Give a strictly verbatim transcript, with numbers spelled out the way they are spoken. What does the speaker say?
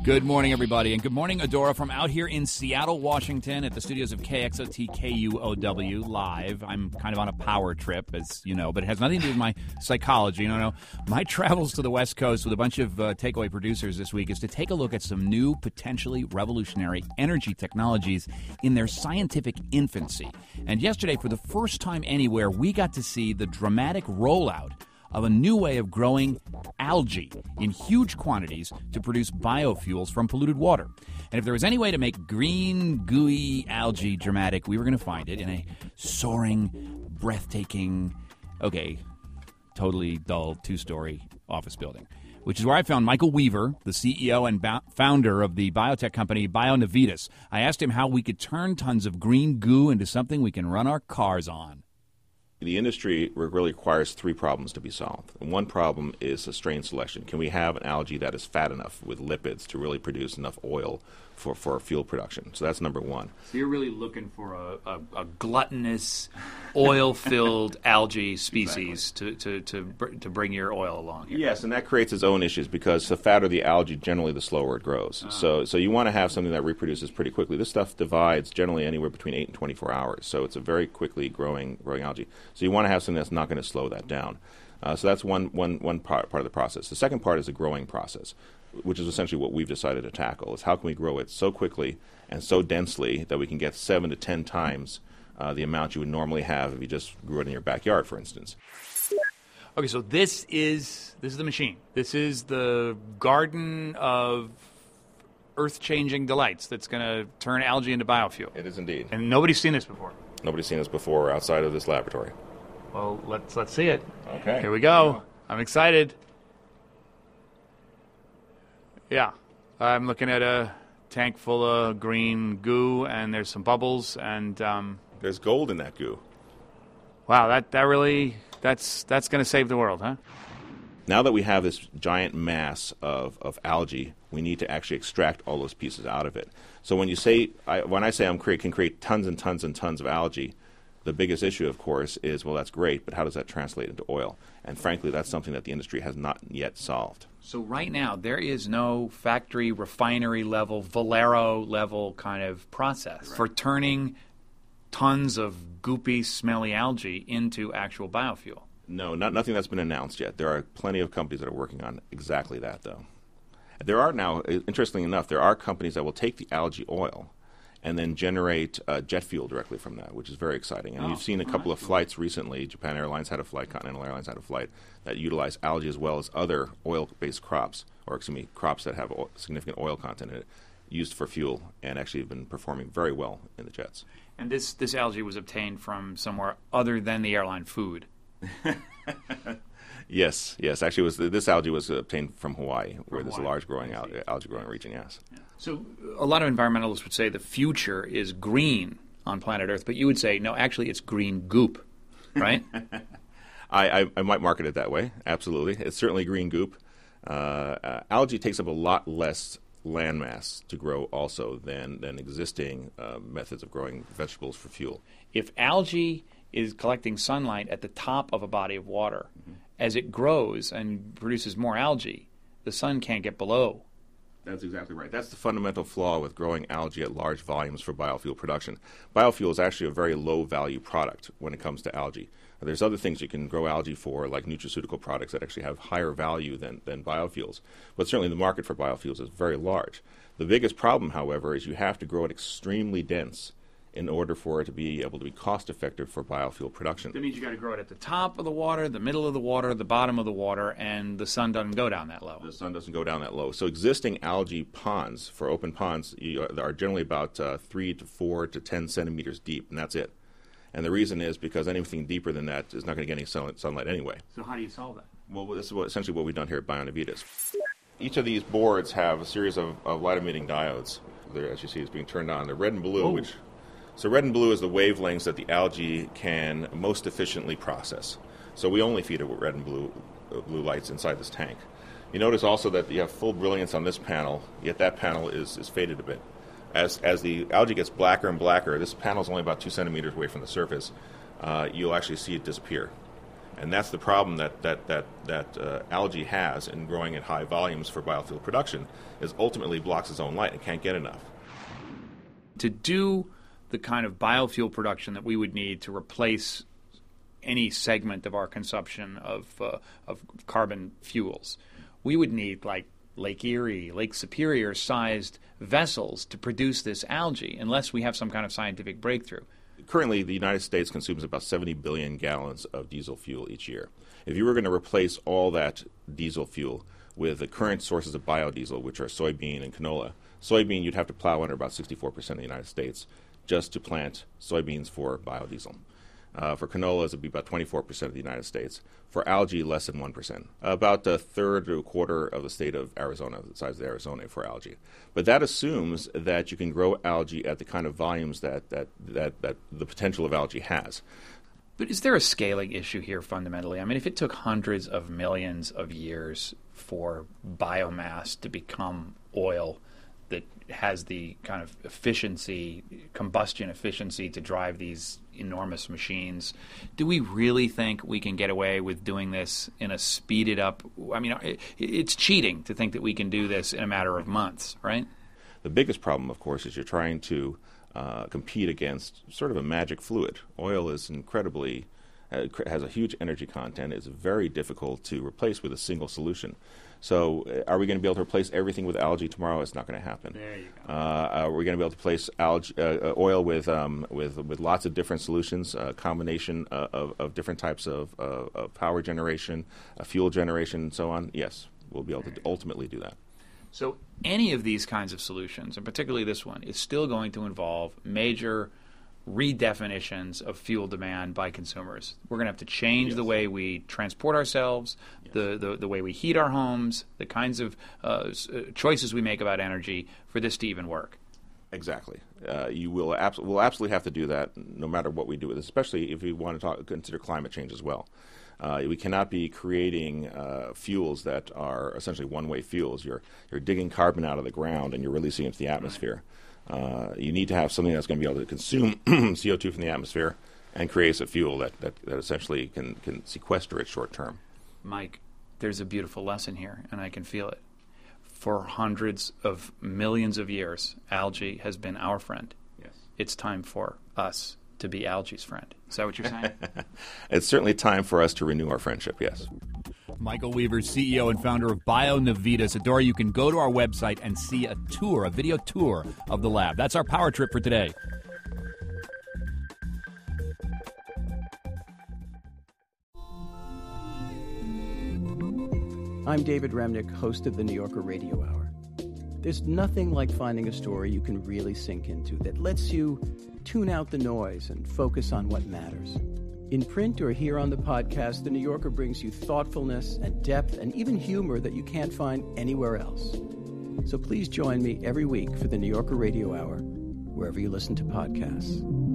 Good morning, everybody, and good morning, Adora, from out here in Seattle, Washington, at the studios of K X O T K U O W live. I'm kind of on a power trip, as you know, but it has nothing to do with my psychology. No, no. My travels to the West Coast with a bunch of uh, takeaway producers this week is to take a look at some new, potentially revolutionary energy technologies in their scientific infancy. And yesterday, for the first time anywhere, we got to see the dramatic rollout of a new way of growing algae in huge quantities to produce biofuels from polluted water. And if there was any way to make green, gooey algae dramatic, we were going to find it in a soaring, breathtaking, okay, totally dull two-story office building, which is where I found Michael Weaver, the C E O and ba- founder of the biotech company BioNavitas. I asked him how we could turn tons of green goo into something we can run our cars on. The industry really requires three problems to be solved. And one problem is a strain selection. Can we have an algae that is fat enough with lipids to really produce enough oil for, for fuel production? So that's number one. So you're really looking for a, a, a gluttonous, oil-filled algae species exactly. to, to, to, to bring your oil along here. Yes, and that creates its own issues because the fatter the algae, generally the slower it grows. Uh-huh. So so you want to have something that reproduces pretty quickly. This stuff divides generally anywhere between eight and twenty-four hours. So it's a very quickly growing growing algae. So you want to have something that's not going to slow that down. Uh, so that's one, one, one part, part of the process. The second part is the growing process, which is essentially what we've decided to tackle, is how can we grow it so quickly and so densely that we can get seven to ten times uh, the amount you would normally have if you just grew it in your backyard, for instance. Okay, so this is this is the machine. This is the garden of earth-changing delights that's going to turn algae into biofuel. It is indeed. And nobody's seen this before. Nobody's seen this before outside of this laboratory. Well, let's let's see it. Okay. Here we go. I'm excited. Yeah. I'm looking at a tank full of green goo, and there's some bubbles, and um, there's gold in that goo. Wow, that, that really, that's that's going to save the world, huh? Now that we have this giant mass of, of algae, we need to actually extract all those pieces out of it. So when you say, I, when I say I can create tons and tons and tons of algae, the biggest issue, of course, is, well, that's great, but how does that translate into oil? And frankly, that's something that the industry has not yet solved. So right now, there is no factory, refinery level, Valero level kind of process right. for turning tons of goopy, smelly algae into actual biofuel. No, not, nothing that's been announced yet. There are plenty of companies that are working on exactly that, though. There are now, interestingly enough, there are companies that will take the algae oil and then generate uh, jet fuel directly from that, which is very exciting. And oh, you've seen a couple of flights recently. Japan Airlines had a flight, Continental Airlines had a flight that utilized algae as well as other oil-based crops, or excuse me, crops that have o- significant oil content in it, used for fuel, and actually have been performing very well in the jets. And this, this algae was obtained from somewhere other than the airline food. Yes, yes. Actually, it was this algae was obtained from Hawaii, from where there's Hawaii. a large growing al- algae growing region. Yes. Yeah. So a lot of environmentalists would say the future is green on planet Earth, but you would say no. Actually, it's green goop, right? I, I, I might market it that way. Absolutely, it's certainly green goop. Uh, uh, algae takes up a lot less land mass to grow, also than than existing uh, methods of growing vegetables for fuel. If algae is collecting sunlight at the top of a body of water. Mm-hmm. As it grows and produces more algae, the sun can't get below. That's exactly right. That's the fundamental flaw with growing algae at large volumes for biofuel production. Biofuel is actually a very low-value product when it comes to algae. There's other things you can grow algae for, like nutraceutical products that actually have higher value than, than biofuels. But certainly the market for biofuels is very large. The biggest problem, however, is you have to grow it extremely dense in order for it to be able to be cost-effective for biofuel production. That means you got to grow it at the top of the water, the middle of the water, the bottom of the water, and the sun doesn't go down that low. The sun doesn't go down that low. So existing algae ponds, for open ponds, you are, are generally about uh, three to four to ten centimeters deep, and that's it. And the reason is because anything deeper than that is not going to get any sun- sunlight anyway. So how do you solve that? Well, this is what, essentially what we've done here at BioNavitas. Each of these boards have a series of, of light-emitting diodes. They're, as you see, it's being turned on. They're red and blue, oh. which... So red and blue is the wavelengths that the algae can most efficiently process. So we only feed it with red and blue uh, blue lights inside this tank. You notice also that you have full brilliance on this panel, yet that panel is, is faded a bit. As as the algae gets blacker and blacker, this panel is only about two centimeters away from the surface, uh, you'll actually see it disappear. And that's the problem that that that that uh, algae has in growing at high volumes for biofuel production, is ultimately blocks its own light and can't get enough. To do the kind of biofuel production that we would need to replace any segment of our consumption of uh, of carbon fuels, we would need like Lake Erie, Lake Superior-sized vessels to produce this algae, unless we have some kind of scientific breakthrough. Currently, the United States consumes about seventy billion gallons of diesel fuel each year. If you were going to replace all that diesel fuel with the current sources of biodiesel, which are soybean and canola, soybean you'd have to plow under about sixty-four percent of the United States just to plant soybeans for biodiesel. Uh, for canolas, it would be about twenty-four percent of the United States. For algae, less than one percent. About a third to a quarter of the state of Arizona, the size of Arizona for algae. But that assumes that you can grow algae at the kind of volumes that, that, that, that the potential of algae has. But is there a scaling issue here fundamentally? I mean, if it took hundreds of millions of years for biomass to become oil that has the kind of efficiency, combustion efficiency to drive these enormous machines, do we really think we can get away with doing this in a speeded up? I mean, it, it's cheating to think that we can do this in a matter of months, right? The biggest problem, of course, is you're trying to uh, compete against sort of a magic fluid. Oil is incredibly, uh, has a huge energy content. It's very difficult to replace with a single solution. So uh, are we going to be able to replace everything with algae tomorrow? It's not going to happen. There you go. Uh, are we going to be able to replace algae, uh, oil with, um, with with lots of different solutions, a combination uh, of, of different types of, uh, of power generation, uh, fuel generation, and so on? Yes, we'll be able to ultimately do that. So any of these kinds of solutions, and particularly this one, is still going to involve major redefinitions of fuel demand by consumers. We're going to have to change yes. the way we transport ourselves, yes. the, the the way we heat our homes, the kinds of uh, choices we make about energy for this to even work. Exactly. Uh, you will abs- we'll absolutely have to do that no matter what we do with it, especially if we want to talk, consider climate change as well. Uh, we cannot be creating uh, fuels that are essentially one-way fuels. You're you're digging carbon out of the ground and you're releasing it into the atmosphere. Right. Uh, you need to have something that's going to be able to consume C O two from the atmosphere and creates a fuel that, that, that essentially can, can sequester it short term. Mike, there's a beautiful lesson here, and I can feel it. For hundreds of millions of years, algae has been our friend. Yes. It's time for us to be algae's friend. Is that what you're saying? It's certainly time for us to renew our friendship, yes. Michael Weaver, C E O and founder of BioNavitas. Adora, you can go to our website and see a tour, a video tour of the lab. That's our power trip for today. I'm David Remnick, host of the New Yorker Radio Hour. There's nothing like finding a story you can really sink into that lets you tune out the noise and focus on what matters. In print or here on the podcast, The New Yorker brings you thoughtfulness and depth and even humor that you can't find anywhere else. So please join me every week for The New Yorker Radio Hour, wherever you listen to podcasts.